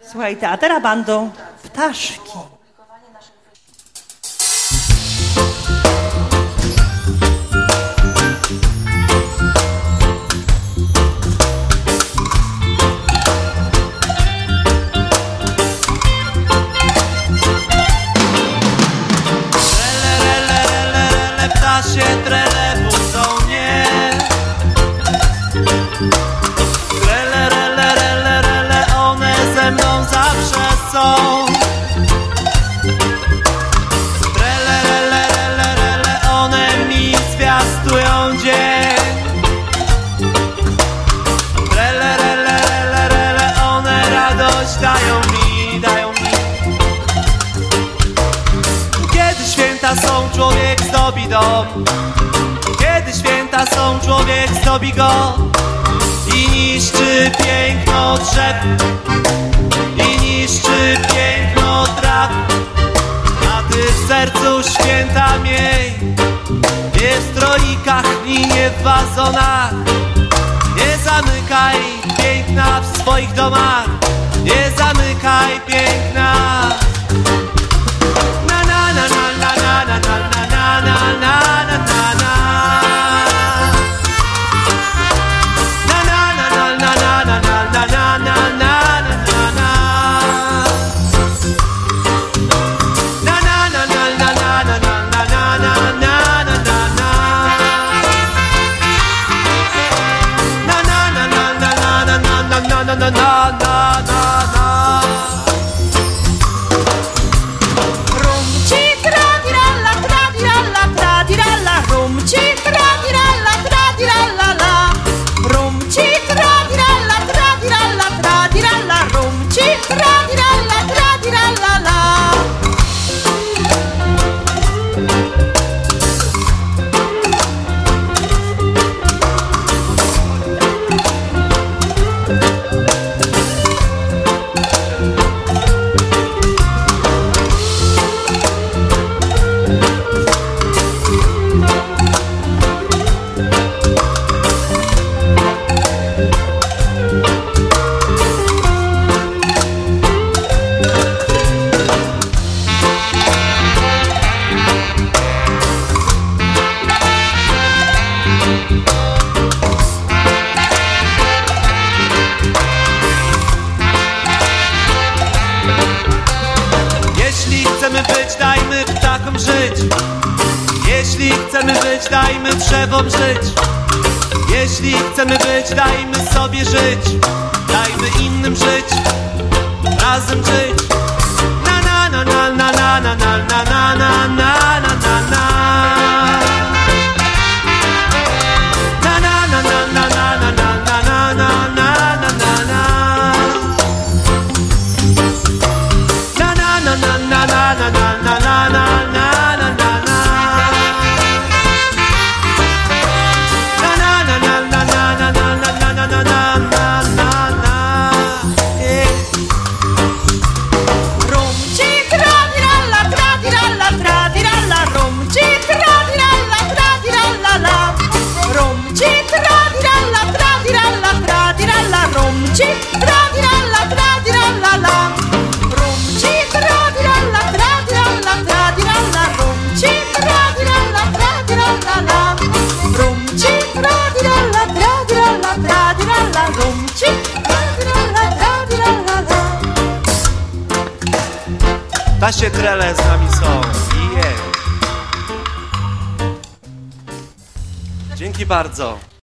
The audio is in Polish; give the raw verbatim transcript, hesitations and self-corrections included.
Słuchajcie, a teraz będą ptaszki. Ptasie trele budzą mnie. Rele, rele, rele, rele, one ze mną zawsze są. Rele, rele, rele, rele, one mi zwiastują dzień. Rele, rele, rele, rele, one radość dają mi, dają mi. Kiedy święta są, człowiek zdobi dom. Kiedy święta są, człowiek zdobi go i niszczy piękno drzew, i niszczy piękno traw. A ty w sercu święta miej, nie w stroikach i nie w wazonach. Nie zamykaj piękna w swoich domach, nie zamykaj piękna. Na na na na na na na na na na na na na na. Na na na na na na. Rumci tradiralla, tradiralla, tradiralla, rumci tradiralla, tradiralla, rumci tradiralla, tradiralla, tradiralla, rumci tradiralla, tradiralla. Jeśli chcemy być, dajmy ptakom żyć. Jeśli chcemy być, dajmy drzewom żyć. Jeśli chcemy być, dajmy sobie żyć. Dajmy innym żyć, razem żyć. Na na na na na na na na na na na na na na na. Na na na na na na na na na na na na na na. Na na na na na na na na na na na na. Ptasie trele z nami są. Yeah. Dzięki bardzo.